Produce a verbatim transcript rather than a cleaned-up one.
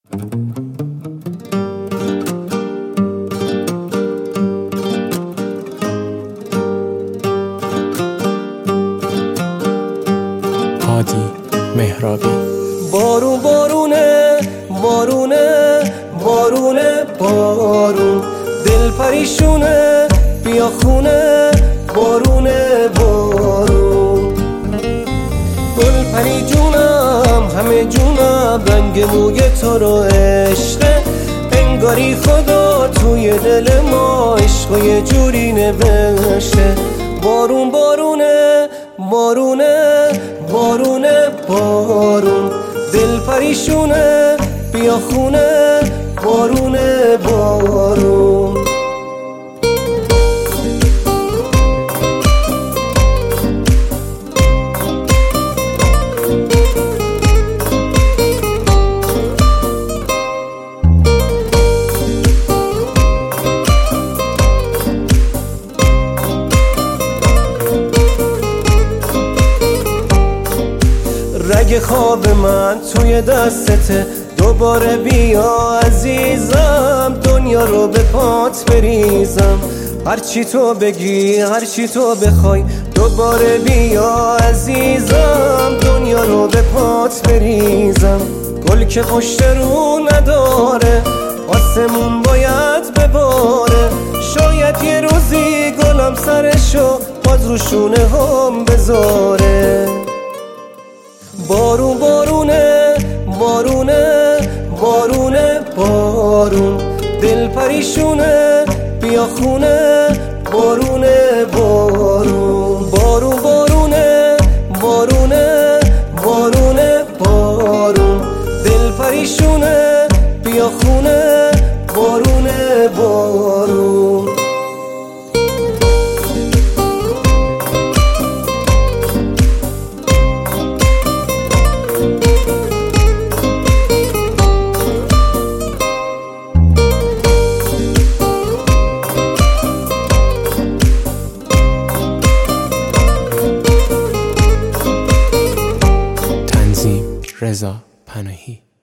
هادی مهرابی. بارون بارونه بارونه بارونه بارون، دل پریشونه بیا خونه بارونه بارون. گل پری جونم همه جونم، رنگ موی تو رو عشقه، انگاری خدا توی دل ما عشق یه جوری نوشته. بارون بارونه بارونه بارونه بارون، دل پریشونه بیا خونه بارونه بارون. رگ خواب من توی دستته، دوباره بیا عزیزم، دنیا رو به پات بریزم. هرچی تو بگی هرچی تو بخوای، دوباره بیا عزیزم، دنیا رو به پات بریزم. گل که پشت رو نداره، آسمون باید بباره، شاید یه روزی گلم سرشو باز رو شونه هم بذاره. بارون بارونه بارونه بارونه بارون، دل پریشونه بیا خونه بارونه بارون. بارون بارونه بارونه بارونه بارون، دل پریشونه بیا خونه بارونه بارون. رضا پناهی.